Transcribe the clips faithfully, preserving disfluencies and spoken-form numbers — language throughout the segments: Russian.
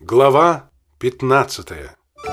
Глава пятнадцатая.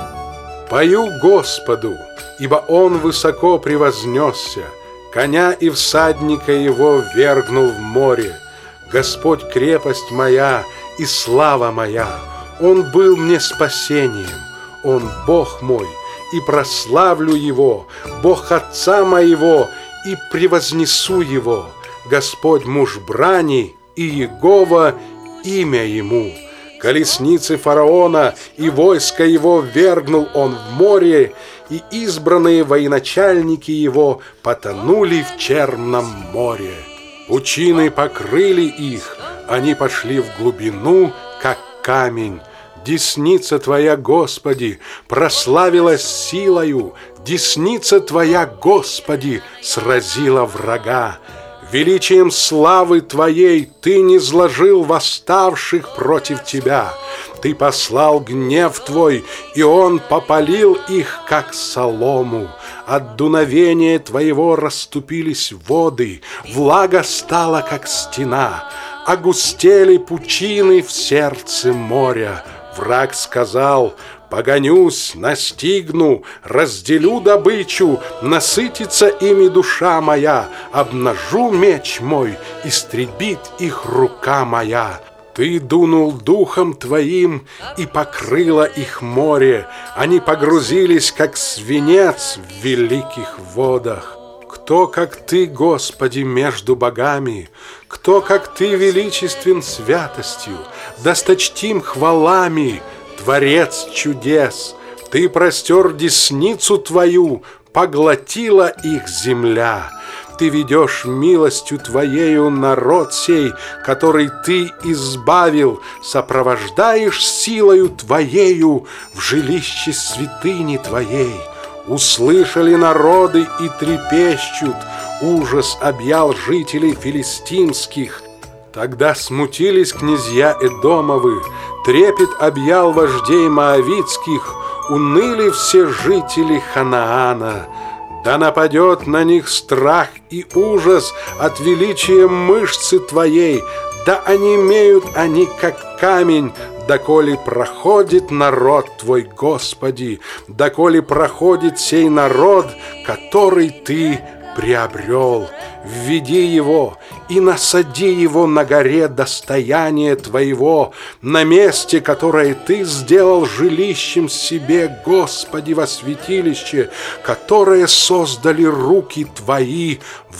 Пою Господу, ибо Он высоко превознесся, коня и всадника его ввергнул в море. Господь крепость моя и слава моя, Он был мне спасением, Он Бог мой, и прославлю Его, Бог Отца моего, и превознесу Его. Господь муж брани, и Иегова имя Ему. Колесницы фараона и войско его ввергнул он в море, и избранные военачальники его потонули в Черном море. Пучины покрыли их, они пошли в глубину, как камень. Десница Твоя, Господи, прославилась силою, десница Твоя, Господи, сразила врага. Величием славы Твоей Ты низложил восставших против Тебя. Ты послал гнев Твой, и он попалил их, как солому. От дуновения Твоего расступились воды, влага стала, как стена, огустели пучины в сердце моря. Враг сказал: погонюсь, настигну, разделю добычу, насытится ими душа моя, обнажу меч мой, истребит их рука моя. Ты дунул духом Твоим, и покрыло их море, они погрузились, как свинец в великих водах. Кто, как Ты, Господи, между богами? Кто, как Ты, величествен святостью, досточтим хвалами, Творец чудес? Ты простер десницу Твою, поглотила их земля. Ты ведешь милостью Твоею народ сей, который Ты избавил, сопровождаешь силою Твоею в жилище святыни Твоей. Услышали народы и трепещут, ужас объял жителей филистимских. Тогда смутились князья Эдомовы, трепет объял вождей моавитских, уныли все жители Ханаана. Да нападет на них страх и ужас от величия мышцы Твоей, да онемеют они, как камень, доколе проходит народ Твой, Господи, доколе проходит сей народ, который Ты приобрел. Введи его и насади его на горе достояния Твоего, на месте, которое Ты сделал жилищем себе, Господи, во святилище, которое создали руки Твои,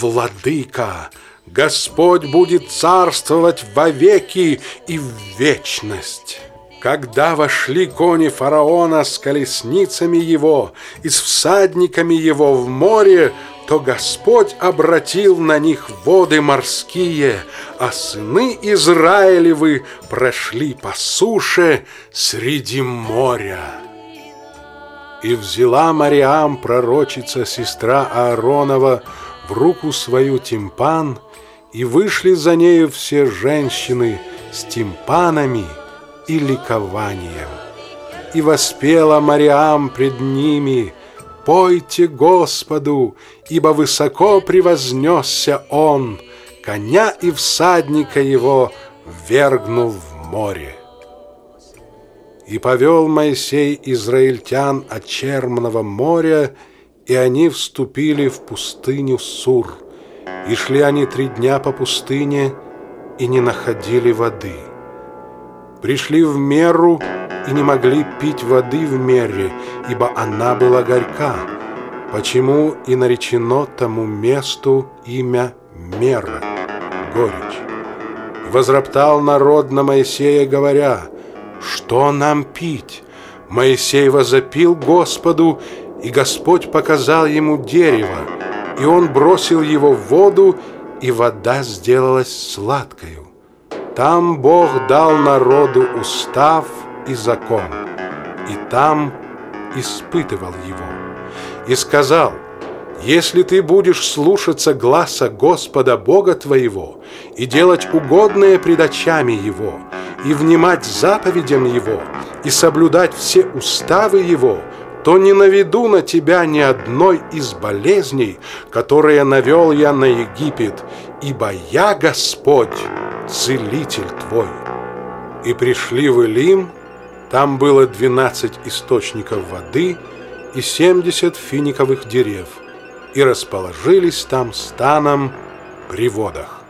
Владыка. Господь будет царствовать вовеки и в вечность. Когда вошли кони фараона с колесницами его и с всадниками его в море, то Господь обратил на них воды морские, а сыны Израилевы прошли по суше среди моря. И взяла Мариам, пророчица, сестра Ааронова, в руку свою тимпан, и вышли за нею все женщины с тимпанами и ликованием. И воспела Мариам пред ними: пойте Господу, ибо высоко превознесся Он, коня и всадника его ввергнул в море. И повел Моисей израильтян от Черного моря, и они вступили в пустыню Сур. И шли они три дня по пустыне, и не находили воды. Пришли в Меру, и не могли пить воды в Мере, ибо она была горька, почему и наречено тому месту имя Мера, горечь. Возроптал народ на Моисея, говоря: что нам пить? Моисей возопил Господу, и Господь показал ему дерево, и он бросил его в воду, и вода сделалась сладкою. Там Бог дал народу устав и закон, и там испытывал его. И сказал: если ты будешь слушаться гласа Господа Бога твоего и делать угодное пред очами Его, и внимать заповедям Его, и соблюдать все уставы Его, то не наведу на тебя ни одной из болезней, которые навел я на Египет, ибо я Господь, целитель твой. И пришли в Илим, Там было двенадцать источников воды и семьдесят финиковых дерев, и расположились там станом при водах.